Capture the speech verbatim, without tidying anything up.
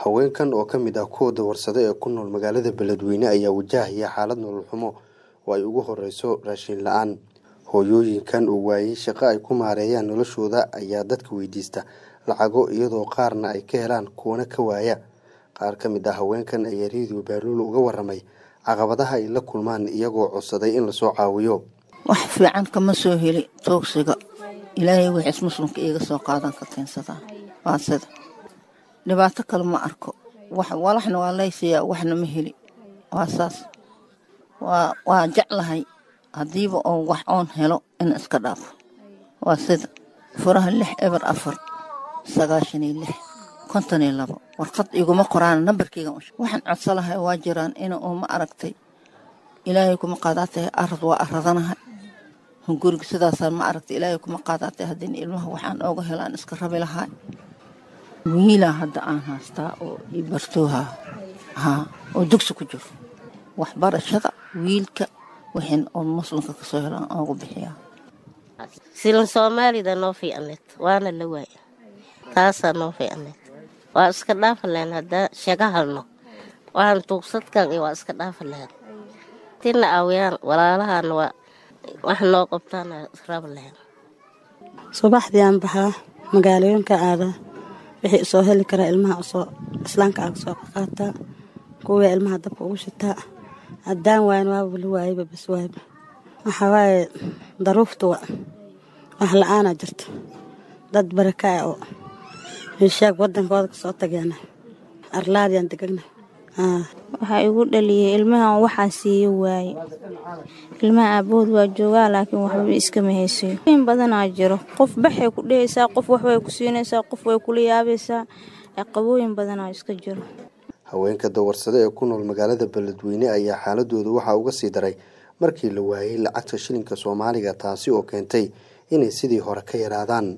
haweenkan oo ka mid ah kuwa dawarsada ee ku nool magaalada Beledweyne ayaa wajahaya xaalad nolol xumo oo ay ugu horeyso raashin la'aan. Hooyooyinkan oo waayay shaqo ay ku maareeyaan noloshooda ayaa dadka weydiista lacago iyadoo qaarna ay ka helaan kuwana ka waaya. Qaar ka mid ah haweenkan ayaa Radio Baaluul uga waramay caqabadaha ay la kulmaan iyagoo codsaday in la soo caawiyo. wax fiican kama soo heli toogsiga ilaahay wixii muslimka iga soo qaadan ka keensada waa sida dhibaato kale ma arko wax walaxna waa leeysiya waxna ma heli waa saas waa waa jeclahay hadiiba oo wax oon helo in iska dhaafo waa sida furaha lix eber afar sagaashan iyo lix konton iyo labo warqad iguma qoraan nambarkayga waxaan codsalahay waa jiraan in oo ma aragtay ilaahay kuma qaadaatay arad waa aradanahay hunguriga sidaas ma aragtay ilaahay kuma qaadaatay hadin ilmaha waxaan ooga helaan iska rabi lahaa wiila hadda aan haastaa oo i bartooha ha oo dugsi ku jiro waxbarashada wiilka waxaan oo muslimka ka soo helaan oogu bixiyaa silan Soomaalida noo fiicneed waana la waay taas noo fiicneed waa iska dhaafleen hadda shaqa halno waan tuugsadkan iyo waa iska dhaafleen tina awiyaan walaalahan waa wax loo qabtaan rableen subaxdii aan baxaa magaalooyinka aada wixii soo heli kara ilmaha soo islaanka ag soo qaata kuwa ilmaha dabka ugu shitaa hadaan waan waa wali waayba bas waayba waxa waaye daruuftu wax la'aan jirto dad baraka oo meesha wadankooda ka soo tageena arlaadiyaan degana waxa igu dhaliyay ilmaha waxa siiyo waay ilmaha abood waa joogaa laakiin waxba iska ma haysiyo in badan aa jiro qof baxay ku dheeysaa qof wax way ku siinaysaa qof way kula yaabaysaa aqabooyin badan aa iska jiro. Haweenka dawarsada ee ku nool magaalada Beledweyne ayaa xaaladooda waxa uga sii daray markii la waayay lacagta shilinka Soomaaliga taasi oo keentay inay sidii hore ka yaraadaan.